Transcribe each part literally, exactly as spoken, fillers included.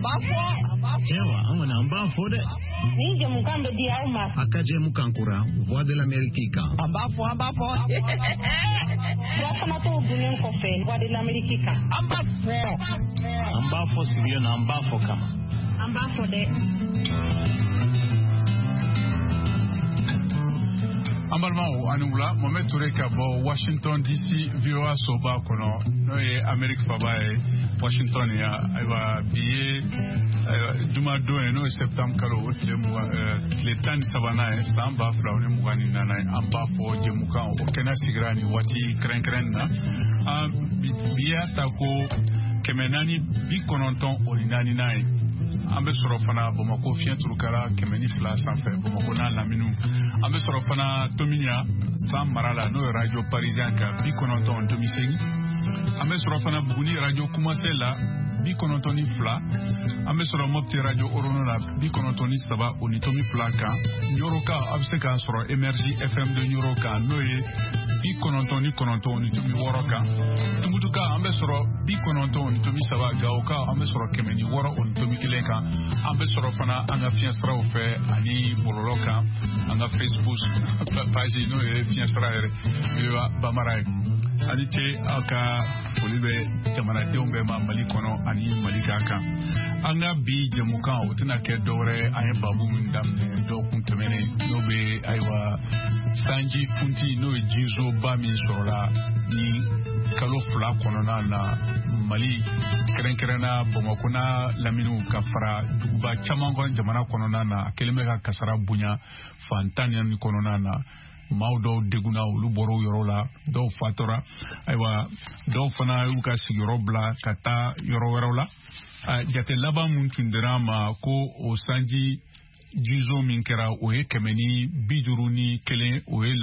ambafo Jewa amana ambafo de Ni je mukambe di auma akaje mukankura voix de l'Amérique ambafo ambafo Wakama to bunen ko fe voix de l'Amérique ambafo ambafo sibio na ambafo kama ambafo de Ambalma anula Mohamed Touré Kabo Washington D C V O A soba kono no ye Amerique fabaye Washington ya aiwa biye duma do no septembre kalo le tan sabana samba flawne mugani nana amba fo jemuka o kena sigrani wati kren kren na biya tako kemenani bi kononton olinani nai ambe soro fana Bamako fiyen turukara kemeni fila sanfɛ Bamako na laminu ambe soro fana Tominia san marala no radio parisien ka bi kononton tomi segi ambe soro fana Buguni radio Kumase la bi kononton ni fila ambe soro Mopti radio Orono la bi kononton ni saba oni tomi fila kan Nyoroka abse kan soro Emergie F M de Nyoroka no ye bi kononton ni kononton ni tomi woro kan Tumutuka ambe soro bi kononton ni tomi saba Gaoka ambe soro kemeni woro oni tomi kelen kan ambe soro fana anga fienstra o fe ani bololoka anga Facebook page no ye fienstra ere biwa bamarai ani te aka polibe jamana deumbe ma mali kono ani mali kaka anga bi jemuka o tina ke dore aye babu ndam do kuntemene no be aiwa sanji funti no jizo ba min sorola ni kalo fula kono na na mali kerenkerena Bamako na laminu ka fara duguba caman kɔnɔ jamana kɔnɔna na keleme ka kasara bonya fantanya ni kɔnɔna na maaw dɔw deguna olu bɔrɔ yɔrɔ la dɔw fatora ayiwa dɔw fana y'u ka sigiyɔrɔ bila ka taa yɔrɔ wɛrɛw la jate laban mun tun dira ma ko o sanji jizo min kɛra o ye kɛmɛ ni bi duuru ni kelen o ye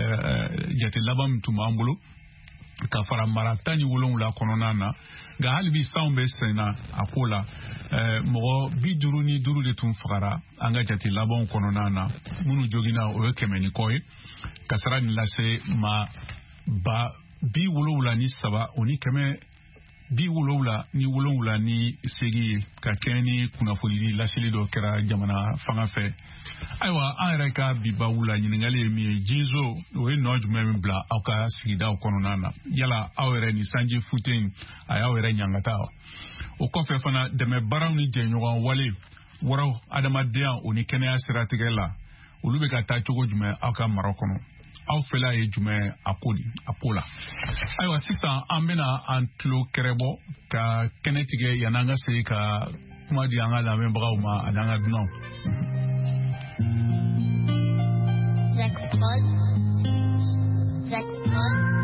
jate laban min tun b'an bolo ka fara mara tan ni wolonwula kɔnɔna na nka hali bi sanw bɛ senna a ko la mɔgɔ bi duuru ni duuru de tun fagara an ka jate labanw kɔnɔna na minnu jogina o ye kɛmɛ ni kɔ ye kasara nin lase ma ba bi wolonwula ni saba o ni kɛmɛ bi wolonwula ni wolonwula ni segi ye ka kɛɲɛ ni kunnafoni laseli dɔ kɛra jamana fanga fɛ ayiwa an yɛrɛ ka bibabu la ɲininkali ye min ye jizo o ye nɔ jumɛn min bila aw ka sigidaw kɔnɔna na yala aw yɛrɛ ni sanji futen a y'aw yɛrɛ ɲangata o kɔfɛ fana dɛmɛ baaraw ni jɛɲɔgɔn wale wɔrɔw adamadenya o ni kɛnɛya siratigɛ la olu bɛ ka taa cogo jumɛn aw ka mara kɔnɔ aw fɛla ye jumɛn a ko di a ko la ayiwa sisan an bɛna an tulo kɛrɛbɔ ka kɛnɛ tigɛ yan'an ka segin ka kuma di an ka lamɛnbagaw ma ani an ka dunanw. Jackpot. Jackpot.